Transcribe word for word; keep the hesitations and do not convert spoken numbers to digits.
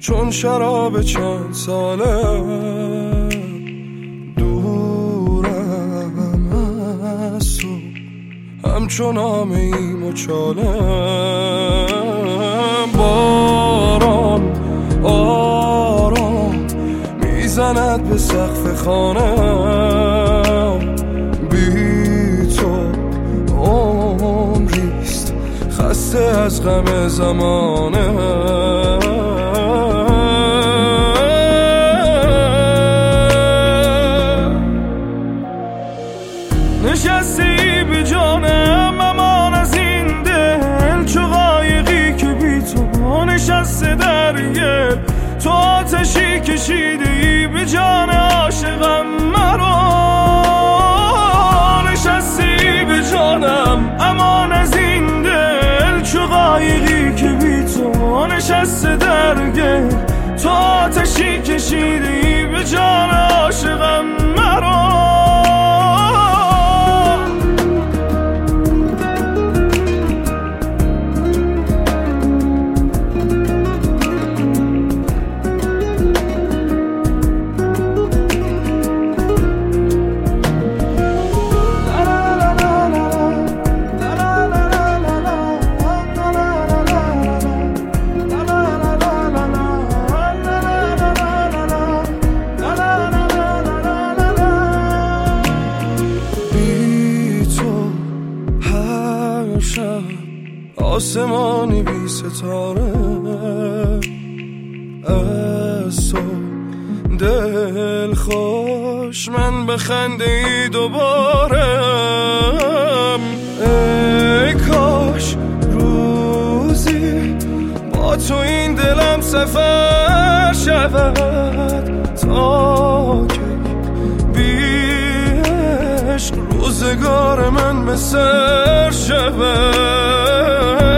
چون شراب چند ساله دورم از تو، همچون آمیم و چاله. باران آرام میزند به سقف خانه، بی تو عمریست خسته از غم زمانه. نشستی به جانم امان از این دل، چو قایقی که بی تو نشسته در گل. تو آتشی کشیده ای به جان عاشقم مرا، نشستی به جانم امان از این دل، چو قایقی که بی تو نشسته در گل. تو آتشی کشیده ای به جان عاشقم مرا. آسمانی بی ستاره از تو دل خوش، من بخنده ای دوباره. ای کاش روزی با تو این دلم سفر شود، تا که بی عشق روزگار من به سر شود.